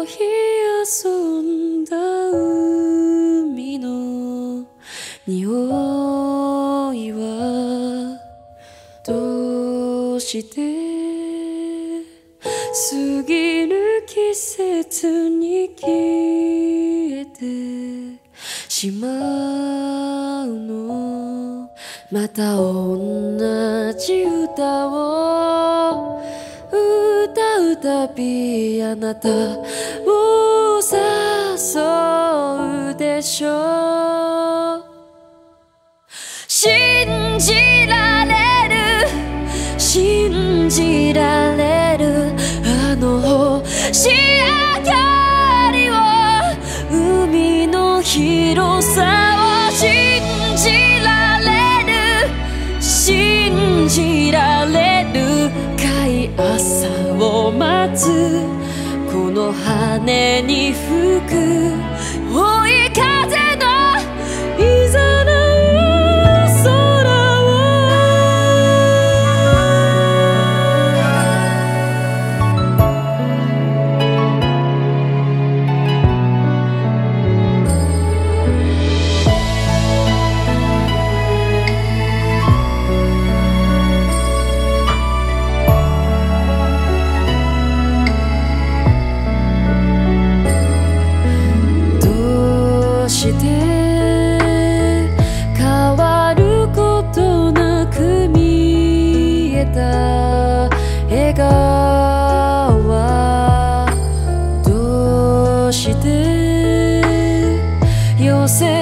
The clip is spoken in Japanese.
日遊んだ海の匂いはどうして過ぎる季節に消えてしまうの。また同じ歌を歌うたびあなたを誘うでしょう。信じられる信じられるあの星明かりを海の広さを信じられる信じられる深い朝を待つこの羽に吹く追い風のいざなして変わることなく見えた笑顔はどうして寄せ